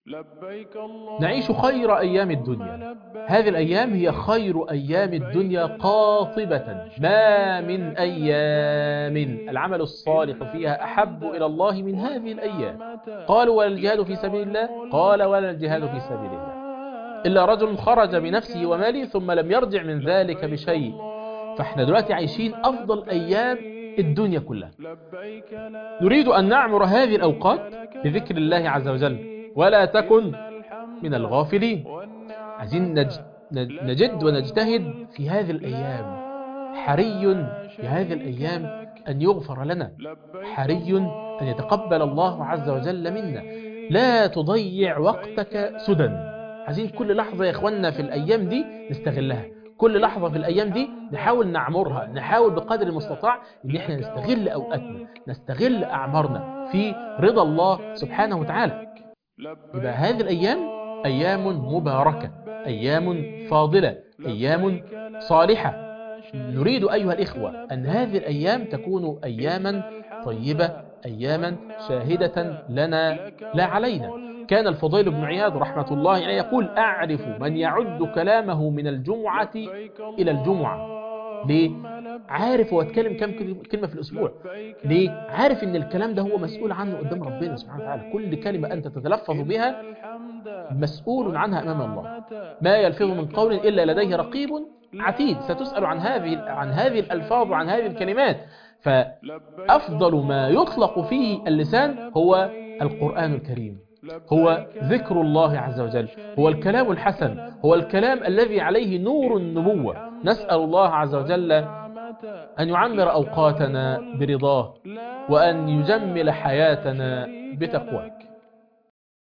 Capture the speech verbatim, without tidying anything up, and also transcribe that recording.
نعيش خير أيام الدنيا. هذه الأيام هي خير أيام الدنيا قاطبة، ما من أيام العمل الصالح فيها أحب إلى الله من هذه الأيام. قالوا ولا الجهاد في سبيل الله؟ قال ولا الجهاد في سبيل الله إلا رجل خرج بنفسه وماله ثم لم يرجع من ذلك بشيء. فاحنا دلوقتي عايشين أفضل أيام الدنيا كلها. نريد أن نعمر هذه الأوقات بذكر الله عز وجل، ولا تكن من الغافلين. عايزين نج... نجد ونجتهد في هذه الأيام. حري في هذه الأيام أن يغفر لنا، حري أن يتقبل الله عز وجل منا. لا تضيع وقتك سدى. عايزين كل لحظة يا إخواننا في الأيام دي نستغلها، كل لحظة في الأيام دي نحاول نعمرها، نحاول بقدر المستطاع إن إحنا نستغل أوقاتنا، نستغل أعمارنا في رضا الله سبحانه وتعالى. يبقى هذه الأيام أيام مباركة، أيام فاضلة، أيام صالحة. نريد أيها الإخوة أن هذه الأيام تكون أياما طيبة، أياما شاهدة لنا لا علينا. كان الفضيل بن عياض رحمة الله عليه يقول: أعرف من يعد كلامه من الجمعة إلى الجمعة. ليه؟ عارف هو اتكلم كم كلمة في الأسبوع. ليه؟ عارف إن الكلام ده هو مسؤول عنه قدام ربنا سبحانه وتعالى. كل كلمة أنت تتلفظ بها مسؤول عنها أمام الله. ما يلفظ من قول إلا لديه رقيب عتيد. ستسأل عن هذه عن هذه الألفاظ وعن هذه الكلمات. فأفضل ما يطلق فيه اللسان هو القرآن الكريم، هو ذكر الله عز وجل، هو الكلام الحسن، هو الكلام الذي عليه نور النبوة. نسأل الله عز وجل أن يعمر أوقاتنا برضاه، وأن يجمل حياتنا بتقواه.